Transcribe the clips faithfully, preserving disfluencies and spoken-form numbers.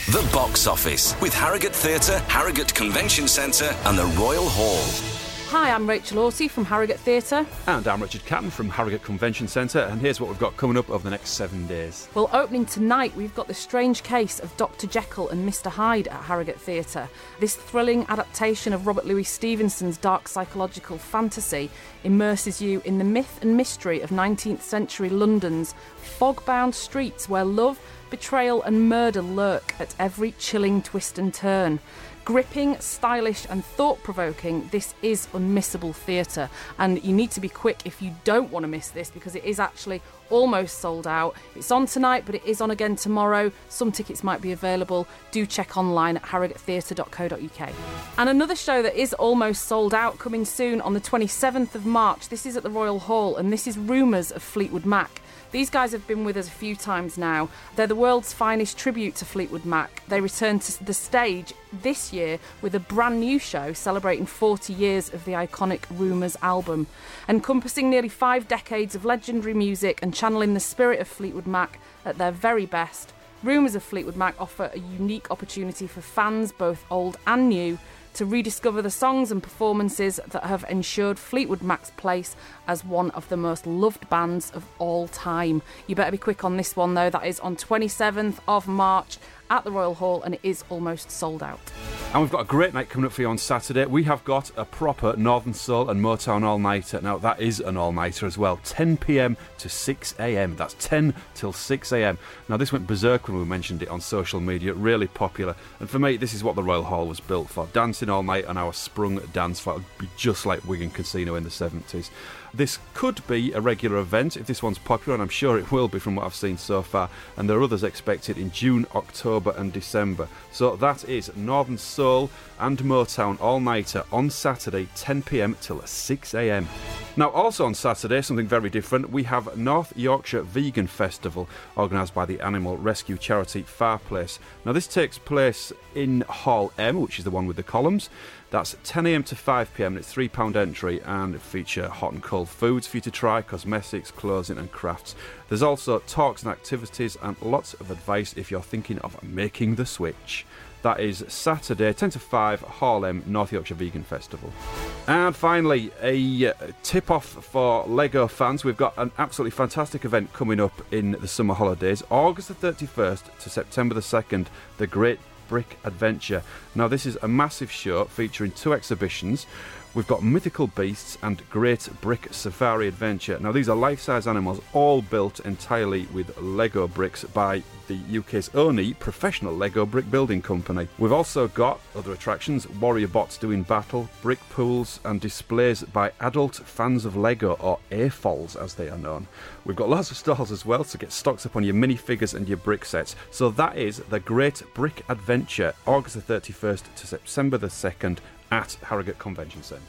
The Box Office with Harrogate Theatre, Harrogate Convention Centre and the Royal Hall. Hi, I'm Rachel Horsey from Harrogate Theatre. And I'm Richard Catton from Harrogate Convention Centre, and here's what we've got coming up over the next seven days. Well, opening tonight, we've got The Strange Case of Doctor Jekyll and Mister Hyde at Harrogate Theatre. This thrilling adaptation of Robert Louis Stevenson's dark psychological fantasy immerses you in the myth and mystery of nineteenth century London's fog-bound streets where love, betrayal and murder lurk at every chilling twist and turn. Gripping, stylish and thought-provoking, this is unmissable theatre, and you need to be quick if you don't want to miss this, because it is actually almost sold out. It's on tonight, but it is on again tomorrow. Some tickets might be available. Do check online at harrogate theatre dot co dot uk. And another show that is almost sold out, coming soon on the twenty-seventh of March. This is at the Royal Hall, and this is Rumours of Fleetwood Mac. These guys have been with us a few times now. They're the world's finest tribute to Fleetwood Mac. They return to the stage this year with a brand new show celebrating forty years of the iconic Rumours album. Encompassing nearly five decades of legendary music and channeling the spirit of Fleetwood Mac at their very best, Rumours of Fleetwood Mac offer a unique opportunity for fans, both old and new, to rediscover the songs and performances that have ensured Fleetwood Mac's place as one of the most loved bands of all time. You better be quick on this one though. That is on twenty-seventh of March at the Royal Hall, and it is almost sold out. And we've got a great night coming up for you on Saturday. We have got a proper Northern Soul and Motown all-nighter. Now, that is an all-nighter as well. ten p.m. to six a.m. That's ten till six a.m. Now, this went berserk when we mentioned it on social media. Really popular. And for me, this is what the Royal Hall was built for. Dancing all night on our sprung dance floor. It would be just like Wigan Casino in the seventies. This could be a regular event if this one's popular, and I'm sure it will be from what I've seen so far. And there are others expected in June, October and December. So that is Northern Soul and Motown all-nighter on Saturday, ten p.m. till six a.m. Now, also on Saturday, something very different, we have North Yorkshire Vegan Festival, organised by the animal rescue charity Far Place. Now, this takes place in Hall M, which is the one with the columns. That's ten a.m. to five p.m. and it's three pounds entry, and it feature hot and cold foods for you to try, cosmetics, clothing and crafts. There's also talks and activities and lots of advice if you're thinking of making the switch. That is Saturday, ten to five, Hall M, North Yorkshire Vegan Festival. And finally, a tip-off for Lego fans. We've got an absolutely fantastic event coming up in the summer holidays. August the thirty-first to September the second, The Great Brick Adventure. Now, this is a massive show featuring two exhibitions. We've got Mythical Beasts and Great Brick Safari Adventure. Now, these are life-size animals, all built entirely with Lego bricks by the U K's only professional Lego brick building company. We've also got other attractions, warrior bots doing battle, brick pools and displays by adult fans of Lego, or A F O Ls as they are known. We've got lots of stalls as well to get stocked up on your minifigures and your brick sets. So that is the Great Brick Adventure, August the thirty-first to September the second at Harrogate Convention Centre.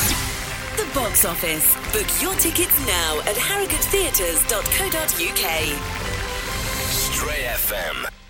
The Box Office. Book your tickets now at harrogate theatres dot co dot uk. Stray F M.